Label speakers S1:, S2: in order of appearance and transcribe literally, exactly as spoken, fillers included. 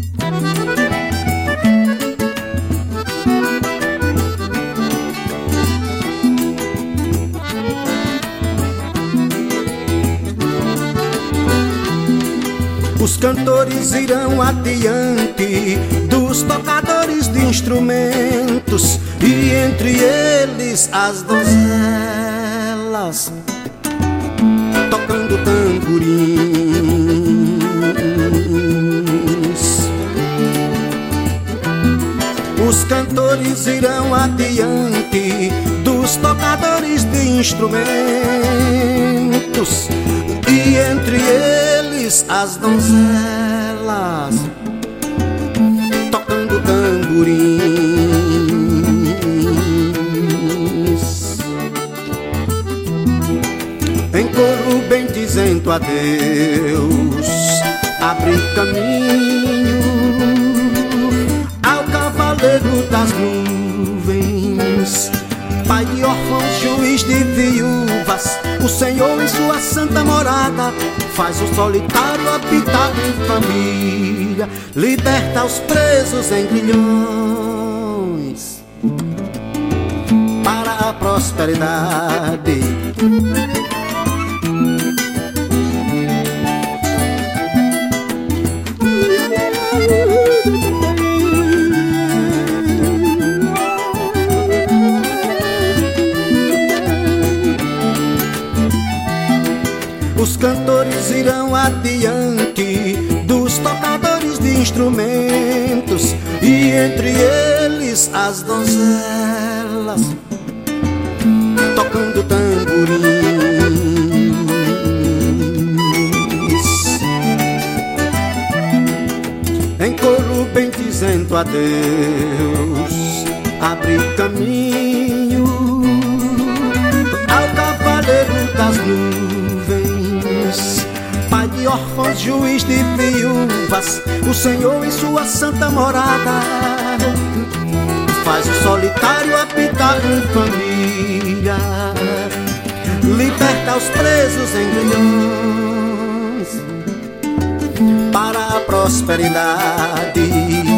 S1: Os cantores irão adiante dos tocadores de instrumentos, e entre eles as donzelas tocando tamborins. Os cantores irão adiante dos tocadores de instrumentos, e entre eles as donzelas tocando tamborins. Em coro bem dizendo adeus, abre caminho ao cavaleiro das nuvens, pai de órfãos, juiz de viúvas, o Senhor em sua santa morada faz o solitário habitar em família, liberta os presos em grilhões para a prosperidade. Os cantores irão adiante dos tocadores de instrumentos, e entre eles as donzelas tocando tamborins. Em coro bem dizendo adeus, abre caminho ao cavaleiro das nuvens, pai de órfãos, juiz de viúvas, o Senhor em sua santa morada faz o solitário habitar em família, liberta os presos em grilhões para a prosperidade.